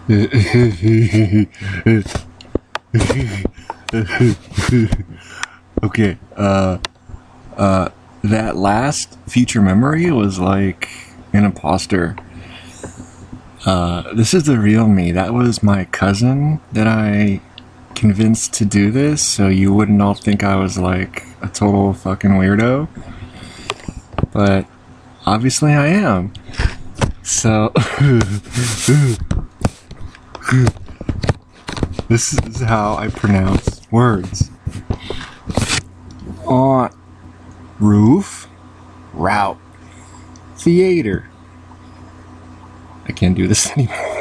Okay, that last future memory was like an imposter. This is the real me. That was my cousin that I convinced to do this, so you wouldn't all think I was like a total fucking weirdo. But obviously I am. So this is how I pronounce words. On roof, route, theater. I can't do this anymore.